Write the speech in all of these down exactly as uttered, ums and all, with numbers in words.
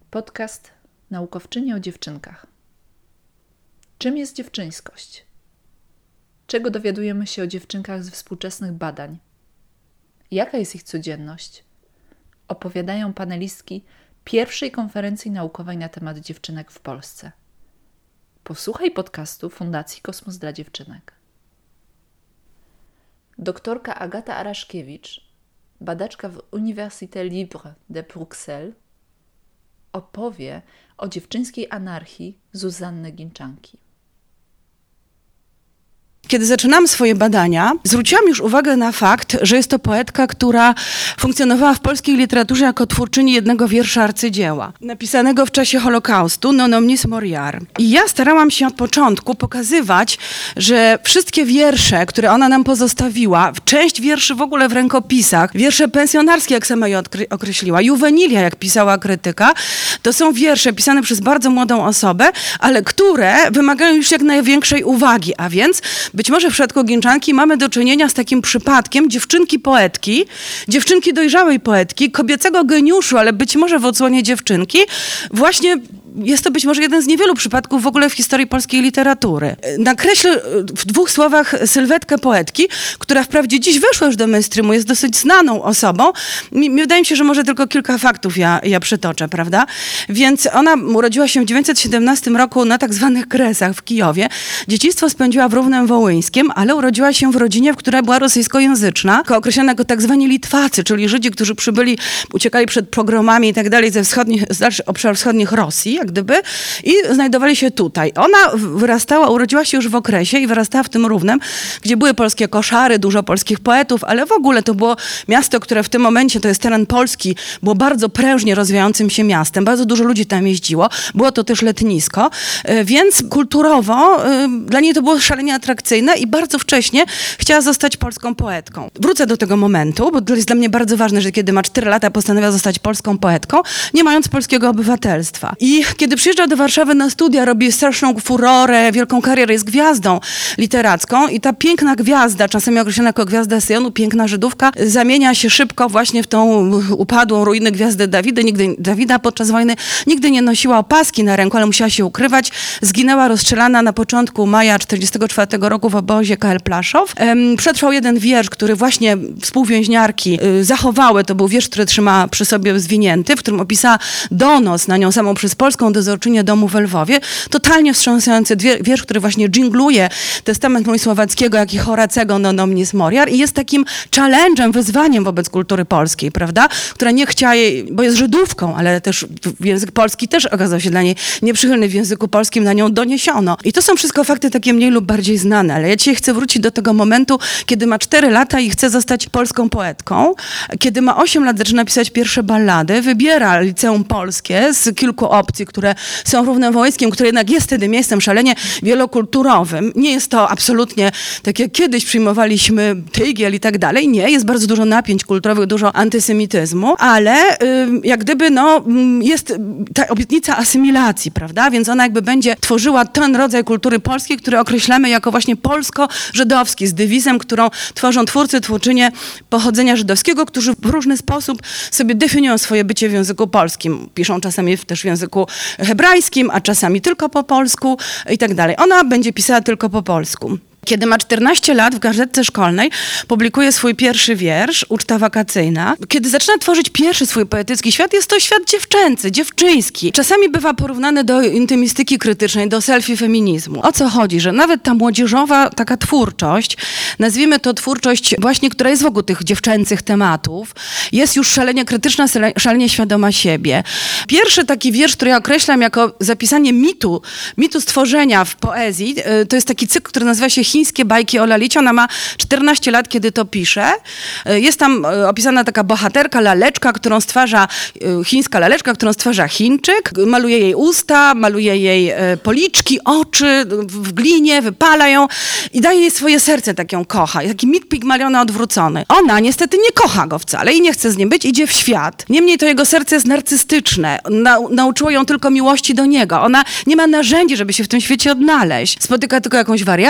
Podcast Naukowczyni o dziewczynkach. Czym jest dziewczyńskość? Czego dowiadujemy się o dziewczynkach z współczesnych badań? Jaka jest ich codzienność? Opowiadają panelistki pierwszej konferencji naukowej na temat dziewczynek w Polsce. Posłuchaj podcastu Fundacji Kosmos dla Dziewczynek. Doktorka Agata Araszkiewicz, badaczka w Université Libre de Bruxelles, opowie o dziewczyńskiej anarchii Zuzanny Ginczanki. Kiedy zaczynałam swoje badania, zwróciłam już uwagę na fakt, że jest to poetka, która funkcjonowała w polskiej literaturze jako twórczyni jednego wiersza arcydzieła, napisanego w czasie Holokaustu, Non omnis moriar. I ja starałam się od początku pokazywać, że wszystkie wiersze, które ona nam pozostawiła, część wierszy w ogóle w rękopisach, wiersze pensjonarskie, jak sama je określiła, juwenilia, jak pisała krytyka, to są wiersze pisane przez bardzo młodą osobę, ale które wymagają już jak największej uwagi, a więc być może w przypadku Ginczanki mamy do czynienia z takim przypadkiem dziewczynki poetki, dziewczynki dojrzałej poetki, kobiecego geniuszu, ale być może w odsłonie dziewczynki. Właśnie jest to być może jeden z niewielu przypadków w ogóle w historii polskiej literatury. Nakreślę w dwóch słowach sylwetkę poetki, która wprawdzie dziś weszła już do mainstreamu, jest dosyć znaną osobą. Mi, mi wydaje mi się, że może tylko kilka faktów ja, ja przytoczę, prawda? Więc ona urodziła się w dziewięćset siedemnastym roku na tak zwanych Kresach w Kijowie. Dzieciństwo spędziła w Równem Wołyńskim, ale urodziła się w rodzinie, która była rosyjskojęzyczna, określana jako tak zwani Litwacy, czyli Żydzi, którzy przybyli, uciekali przed pogromami i tak dalej ze wschodnich, z dalszych obszarów wschodnich Rosji, jak gdyby, i znajdowali się tutaj. Ona wyrastała, urodziła się już w okresie i wyrastała w tym Równem, gdzie były polskie koszary, dużo polskich poetów, ale w ogóle to było miasto, które w tym momencie, to jest teren Polski, było bardzo prężnie rozwijającym się miastem. Bardzo dużo ludzi tam jeździło. Było to też letnisko, więc kulturowo dla niej to było szalenie atrakcyjne i bardzo wcześnie chciała zostać polską poetką. Wrócę do tego momentu, bo to jest dla mnie bardzo ważne, że kiedy ma cztery lata, postanowiła zostać polską poetką, nie mając polskiego obywatelstwa. I kiedy przyjeżdża do Warszawy na studia, robi straszną furorę, wielką karierę, jest gwiazdą literacką i ta piękna gwiazda, czasami określana jako gwiazda Syjonu, piękna Żydówka, zamienia się szybko właśnie w tą upadłą ruinę gwiazdę Dawida. Nigdy, Dawida podczas wojny nigdy nie nosiła opaski na ręku, ale musiała się ukrywać. Zginęła rozstrzelana na początku maja tysiąc dziewięćset czterdziestego czwartego roku w obozie K L Plaszow. Ehm, przetrwał jeden wiersz, który właśnie współwięźniarki y, zachowały. To był wiersz, który trzymała przy sobie zwinięty, w którym opisała donos na nią samą przez polską dozorczynię domu w Lwowie. Totalnie wstrząsający wiersz, który właśnie dżingluje testament mój Słowackiego, jak i Horacego Non omnis moriar i jest takim challenge'em, wyzwaniem wobec kultury polskiej, prawda? Która nie chciała jej, bo jest Żydówką, ale też język polski też okazał się dla niej nieprzychylny, w języku polskim na nią doniesiono. I to są wszystko fakty takie mniej lub bardziej znane, ale ja dzisiaj chcę wrócić do tego momentu, kiedy ma cztery lata i chce zostać polską poetką. Kiedy ma osiem lat, zaczyna pisać pierwsze ballady, wybiera liceum polskie z kilku opcji, które są w Równem Wołyńskim, które jednak jest wtedy miejscem szalenie wielokulturowym. Nie jest to absolutnie tak, jak kiedyś przyjmowaliśmy tygiel i tak dalej. Nie, jest bardzo dużo napięć kulturowych, dużo antysemityzmu, ale y, jak gdyby no, jest ta obietnica asymilacji, prawda? Więc ona jakby będzie tworzyła ten rodzaj kultury polskiej, który określamy jako właśnie polsko-żydowski, z dewizem, którą tworzą twórcy, twórczynie pochodzenia żydowskiego, którzy w różny sposób sobie definiują swoje bycie w języku polskim. Piszą czasami też w języku hebrajskim, a czasami tylko po polsku i tak dalej. Ona będzie pisała tylko po polsku. Kiedy ma czternaście lat, w gazetce szkolnej publikuje swój pierwszy wiersz, Uczta wakacyjna. Kiedy zaczyna tworzyć pierwszy swój poetycki świat, jest to świat dziewczęcy, dziewczyński. Czasami bywa porównany do intymistyki krytycznej, do selfie feminizmu. O co chodzi? Że nawet ta młodzieżowa taka twórczość, nazwijmy to twórczość właśnie, która jest wokół tych dziewczęcych tematów, jest już szalenie krytyczna, szalenie świadoma siebie. Pierwszy taki wiersz, który ja określam jako zapisanie mitu, mitu stworzenia w poezji, to jest taki cykl, który nazywa się Chińskie bajki o Lalicie. Ona ma czternaście lat, kiedy to pisze. Jest tam opisana taka bohaterka, laleczka, którą stwarza, chińska laleczka, którą stwarza Chińczyk. Maluje jej usta, maluje jej policzki, oczy w glinie, wypala ją i daje jej swoje serce, tak ją kocha. Taki mit Pigmaliona odwrócony. Ona niestety nie kocha go wcale i nie chce z nim być, idzie w świat. Niemniej to jego serce jest narcystyczne. Na, nauczyło ją tylko miłości do niego. Ona nie ma narzędzi, żeby się w tym świecie odnaleźć. Spotyka tylko jakąś wariatkę, która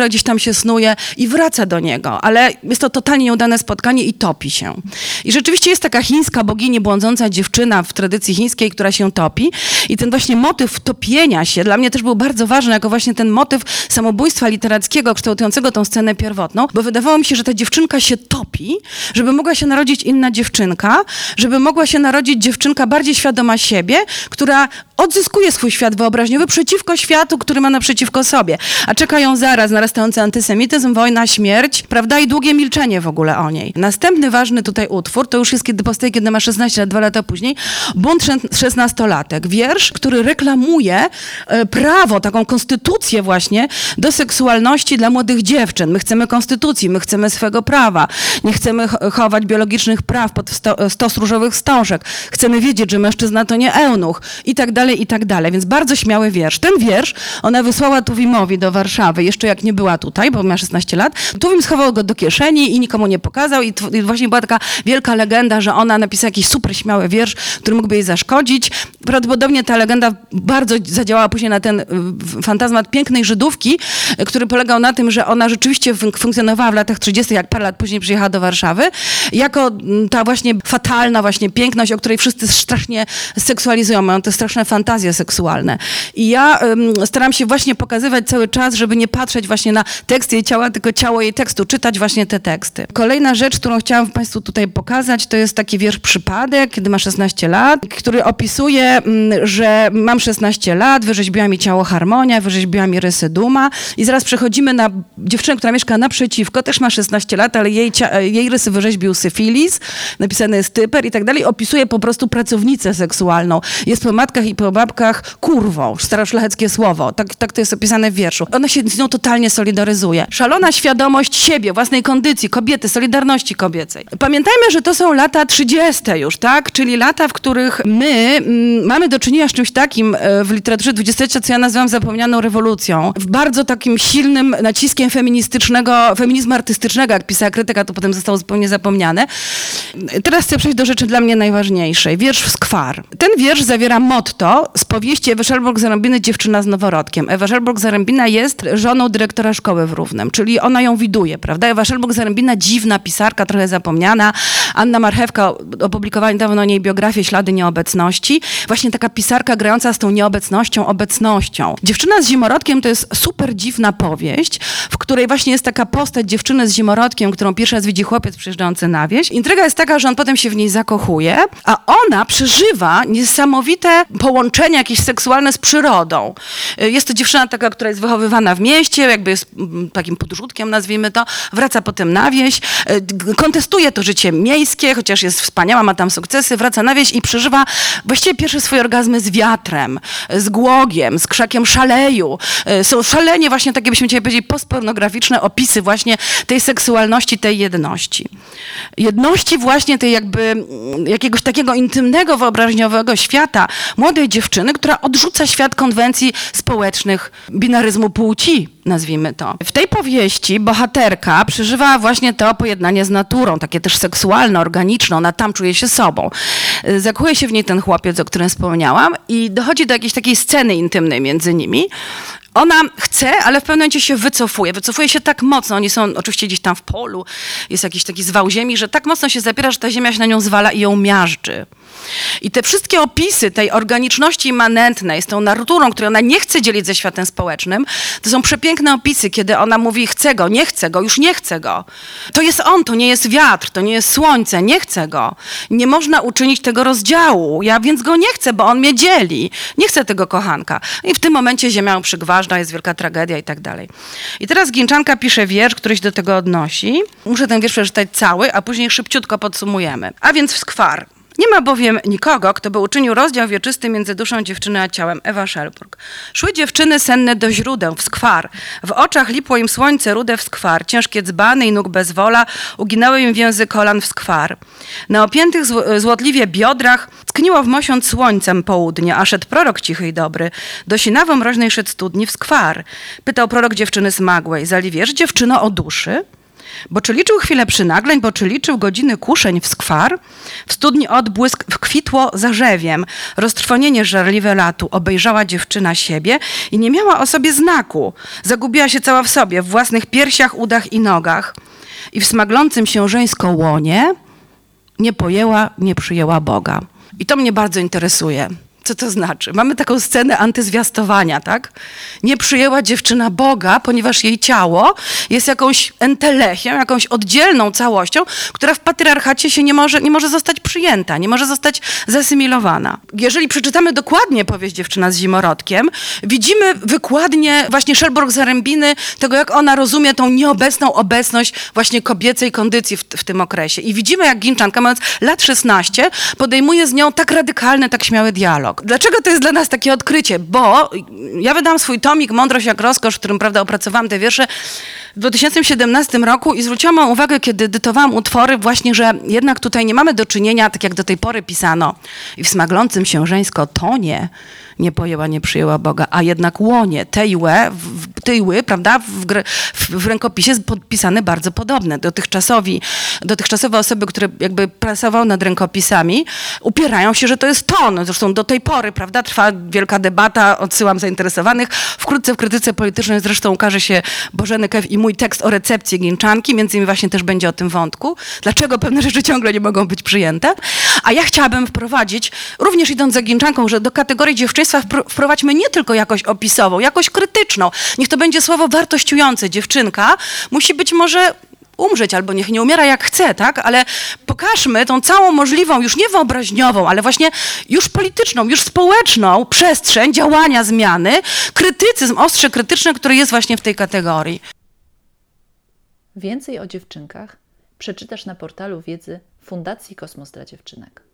nagle gdzieś tam się snuje i wraca do niego, ale jest to totalnie nieudane spotkanie i topi się. I rzeczywiście jest taka chińska bogini, błądząca dziewczyna w tradycji chińskiej, która się topi i ten właśnie motyw topienia się dla mnie też był bardzo ważny, jako właśnie ten motyw samobójstwa literackiego, kształtującego tą scenę pierwotną, bo wydawało mi się, że ta dziewczynka się topi, żeby mogła się narodzić inna dziewczynka, żeby mogła się narodzić dziewczynka bardziej świadoma siebie, która odzyskuje swój świat wyobraźniowy przeciwko światu, który ma naprzeciwko sobie. A czeka ją zaraz narastający antysemityzm, wojna, śmierć, prawda, i długie milczenie w ogóle o niej. Następny ważny tutaj utwór, to już jest kiedy powstaje, kiedy ma szesnaście lat, dwa lata później, Bunt szesnastolatek. Wiersz, który reklamuje e, prawo, taką konstytucję właśnie do seksualności dla młodych dziewczyn. My chcemy konstytucji, my chcemy swego prawa, nie chcemy chować biologicznych praw pod sto, stos różowych wstążek. Chcemy wiedzieć, że mężczyzna to nie eunuch i tak dalej, i tak dalej. Więc bardzo śmiały wiersz. Ten wiersz ona wysłała Tuwimowi do Warszawy, jeszcze jak nie była tutaj, bo miała szesnaście lat. Tuwim schował go do kieszeni i nikomu nie pokazał i, i właśnie była taka wielka legenda, że ona napisała jakiś super śmiały wiersz, który mógłby jej zaszkodzić. Prawdopodobnie ta legenda bardzo zadziałała później na ten fantazmat pięknej Żydówki, który polegał na tym, że ona rzeczywiście fun- funkcjonowała w latach trzydziestych, jak parę lat później przyjechała do Warszawy, jako ta właśnie fatalna właśnie piękność, o której wszyscy strasznie seksualizują, mają te straszne fantazje seksualne. I ja um, staram się właśnie pokazywać cały czas, żeby nie patrzeć właśnie na tekst jej ciała, tylko ciało jej tekstu, czytać właśnie te teksty. Kolejna rzecz, którą chciałam Państwu tutaj pokazać, to jest taki wiersz Przypadek, kiedy ma szesnaście lat, który opisuje, że mam szesnaście lat, wyrzeźbiła mi ciało harmonia, wyrzeźbiła mi rysy duma i zaraz przechodzimy na dziewczynę, która mieszka naprzeciwko, też ma szesnaście lat, ale jej, cia- jej rysy wyrzeźbił syfilis, napisany jest typer i tak dalej, opisuje po prostu pracownicę seksualną. Jest po matkach i po babkach kurwą, staroszlacheckie słowo, tak, tak to jest opisane w wierszu. Ona się z nią totalnie solidaryzuje. Szalona świadomość siebie, własnej kondycji, kobiety, solidarności kobiecej. Pamiętajmy, że to są lata trzydzieste już, tak? Czyli lata, w których my mm, mamy do czynienia z czymś takim e, w literaturze dwudziestolecia, co ja nazywam zapomnianą rewolucją. W bardzo takim silnym naciskiem feministycznego, feminizmu artystycznego, jak pisała krytyka, to potem zostało zupełnie zapomniane. Teraz chcę przejść do rzeczy dla mnie najważniejszej. Wiersz Skwar. Ten wiersz zawiera motto z powieści Ewy Szelburg-Zarębiny Dziewczyna z noworodkiem. Ewa Szelburg-Zarębina jest żoną dyrektora szkoły w Równem, czyli ona ją widuje, prawda? Ewa Szelburg-Zarębina, dziwna pisarka, trochę zapomniana. Anna Marchewka opublikowała niedawno o niej biografię Ślady nieobecności. Właśnie taka pisarka grająca z tą nieobecnością, obecnością. Dziewczyna z zimorodkiem to jest super dziwna powieść, w której właśnie jest taka postać dziewczyny z zimorodkiem, którą pierwszy raz widzi chłopiec przyjeżdżający na wieś. Intryga jest taka, że on potem się w niej zakochuje, a ona przeżywa niesamowite połączenie jakieś seksualne z przyrodą. Jest to dziewczyna taka, która jest wychowywana w mieście, jakby jest takim podrzutkiem, nazwijmy to, wraca potem na wieś, kontestuje to życie miejskie, chociaż jest wspaniała, ma tam sukcesy, wraca na wieś i przeżywa właściwie pierwsze swoje orgazmy z wiatrem, z głogiem, z krzakiem szaleju. Są szalenie właśnie takie, byśmy chcieli powiedzieć, postpornograficzne opisy właśnie tej seksualności, tej jedności. Jedności właśnie tej jakby jakiegoś takiego intymnego, wyobraźniowego świata młodej dziewczyny, która odrzuca świat konwencji społecznych, binaryzmu płci, nazwijmy to. W tej powieści bohaterka przeżywa właśnie to pojednanie z naturą, takie też seksualne, organiczne, ona tam czuje się sobą. Zakochuje się w niej ten chłopiec, o którym wspomniałam i dochodzi do jakiejś takiej sceny intymnej między nimi. Ona chce, ale w pewnym momencie się wycofuje. Wycofuje się tak mocno, oni są oczywiście gdzieś tam w polu, jest jakiś taki zwał ziemi, że tak mocno się zapiera, że ta ziemia się na nią zwala i ją miażdży. I te wszystkie opisy tej organiczności immanentnej z tą naturą, której ona nie chce dzielić ze światem społecznym, to są przepiękne opisy, kiedy ona mówi chcę go, nie chcę go, już nie chcę go. To jest on, to nie jest wiatr, to nie jest słońce, nie chcę go. Nie można uczynić tego rozdziału, ja więc go nie chcę, bo on mnie dzieli. Nie chcę tego kochanka. I w tym momencie ziemia ją przygważdża, jest wielka tragedia i tak dalej. I teraz Ginczanka pisze wiersz, który się do tego odnosi. Muszę ten wiersz przeczytać cały, a później szybciutko podsumujemy. A więc w Skwar. Nie ma bowiem nikogo, kto by uczynił rozdział wieczysty między duszą dziewczyny a ciałem. Ewa Szelburg. Szły dziewczyny senne do źródeł, w Skwar. W oczach lipło im słońce rude w Skwar. Ciężkie dzbany i nóg bez wola uginały im więzy kolan w Skwar. Na opiętych zł- złotliwie biodrach tkniło w mosiąc słońcem południe, a szedł prorok cichy i dobry. Do sinawo mroźnej szedł studni w Skwar. Pytał prorok dziewczyny smagłej. Zali wiesz, dziewczyno, o duszy? Bo czy liczył chwilę przynagleń, bo czy liczył godziny kuszeń w skwar, w studni odbłysk wkwitło zarzewiem, roztrwonienie żarliwe latu, obejrzała dziewczyna siebie i nie miała o sobie znaku. Zagubiła się cała w sobie, w własnych piersiach, udach i nogach. I w smaglącym się żeńsko łonie nie pojęła, nie przyjęła Boga. I to mnie bardzo interesuje. Co to znaczy? Mamy taką scenę antyzwiastowania, tak? Nie przyjęła dziewczyna Boga, ponieważ jej ciało jest jakąś entelechią, jakąś oddzielną całością, która w patriarchacie się nie może, nie może zostać przyjęta, nie może zostać zasymilowana. Jeżeli przeczytamy dokładnie powieść Dziewczyna z zimorodkiem, widzimy wykładnie właśnie Szelborg-Zarębiny tego, jak ona rozumie tą nieobecną obecność właśnie kobiecej kondycji w, w tym okresie. I widzimy, jak Ginczanka, mając lat szesnaście, podejmuje z nią tak radykalny, tak śmiały dialog. Dlaczego to jest dla nas takie odkrycie? Bo ja wydałam swój tomik Mądrość jak rozkosz, w którym, prawda, opracowałam te wiersze w dwa tysiące siedemnastym roku i zwróciłam moją uwagę, kiedy edytowałam utwory, właśnie, że jednak tutaj nie mamy do czynienia, tak jak do tej pory pisano, i w smaglącym się żeńsko tonie nie pojęła, nie przyjęła Boga, a jednak łonie, te i łe, w, te i ły, prawda, w, w, w rękopisie jest podpisane bardzo podobne. Dotychczasowi, dotychczasowe osoby, które jakby pracowały nad rękopisami, upierają się, że to jest ton. Zresztą do tej pory, prawda, trwa wielka debata, odsyłam zainteresowanych. Wkrótce w krytyce politycznej zresztą ukaże się Bożeny Kew i mój tekst o recepcji Ginczanki, między innymi właśnie też będzie o tym wątku. Dlaczego pewne rzeczy ciągle nie mogą być przyjęte? A ja chciałabym wprowadzić, również idąc za Ginczanką, że do kategorii dziewczyństwa wprowadźmy nie tylko jakość opisową, jakość krytyczną. Niech to będzie słowo wartościujące. Dziewczynka musi być może umrzeć, albo niech nie umiera jak chce, tak? Ale pokażmy tą całą możliwą, już nie wyobraźniową, ale właśnie już polityczną, już społeczną przestrzeń działania zmiany, krytycyzm, ostrze krytyczne, który jest właśnie w tej kategorii. Więcej o dziewczynkach przeczytasz na portalu wiedzy Fundacji Kosmos dla Dziewczynek.